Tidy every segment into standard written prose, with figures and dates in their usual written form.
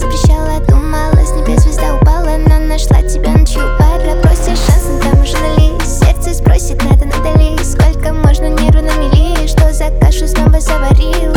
запрещала, думала, с небес звезда упала, но нашла тебя ночью у бара. Просишь шанс, но там уже нализ. Сердце спросит, надо ли. Сколько можно нервы на мели, что за кашу снова заварил?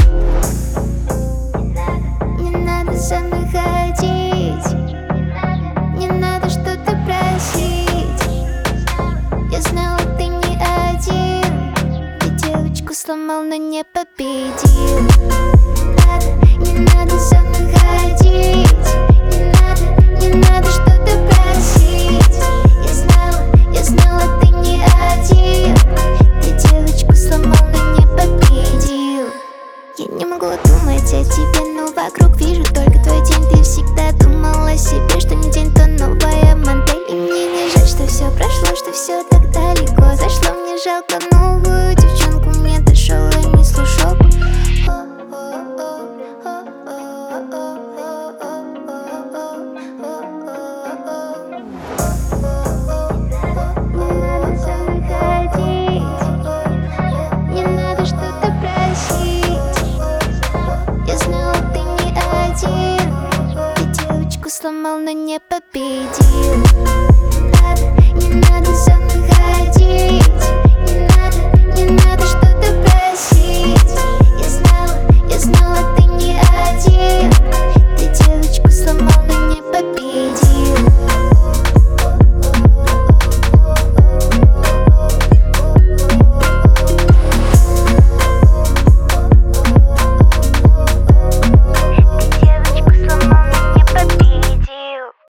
Не надо за мной ходить, не надо что-то просить. Я знала, ты не один, ты девочку сломал, но не победил. Не надо за мной ходить, не надо что-то просить. Я знала, ты не один, ты девочку сломал, но не победил. Я не могу думать о тебе, но вокруг вижу только твой день. Ты всегда думал о себе, что не день, то новая модель. И мне не жаль, что все прошло, что все так далеко зашло. Мне жалко,